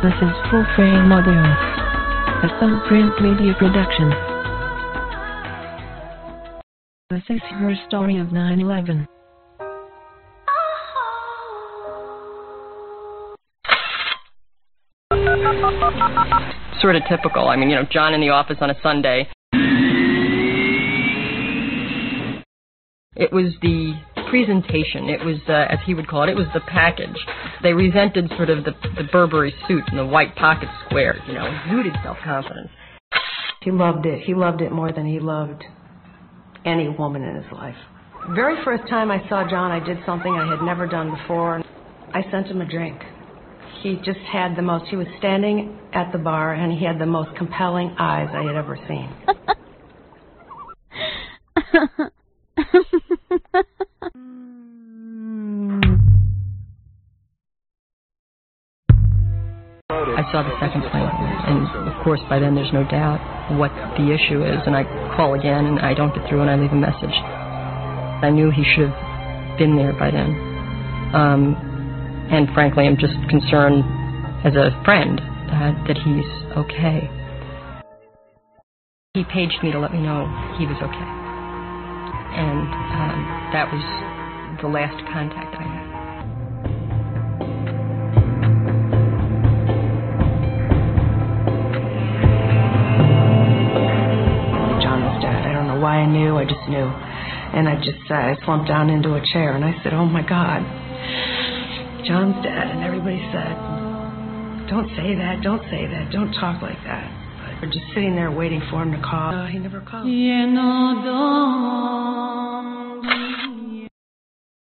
This is Full Frame Audio, a Thumbprint Media production. This is her story of 9/11. Sort of typical. I mean, you know, John in the office on a Sunday. It was the presentation. It was, as he would call it, it was the package. They resented sort of the Burberry suit and the white pocket squares, you know, exuded self-confidence. He loved it. He loved it more than he loved any woman in his life. Very first time I saw John, I did something I had never done before. I sent him a drink. He just had the most, he was standing at the bar and he had the most compelling eyes I had ever seen. I saw the second plane, and of course by then there's no doubt what the issue is, and I call again and I don't get through and I leave a message. I knew he should have been there by then. And frankly, I'm just concerned as a friend that he's okay. He paged me to let me know he was okay. And that was the last contact I had. John was dead. I don't know why I knew, I just knew. And I slumped down into a chair and I said, oh my God, John's dead. And everybody said, don't say that, don't say that, don't talk like that. But we're just sitting there waiting for him to call. He never called.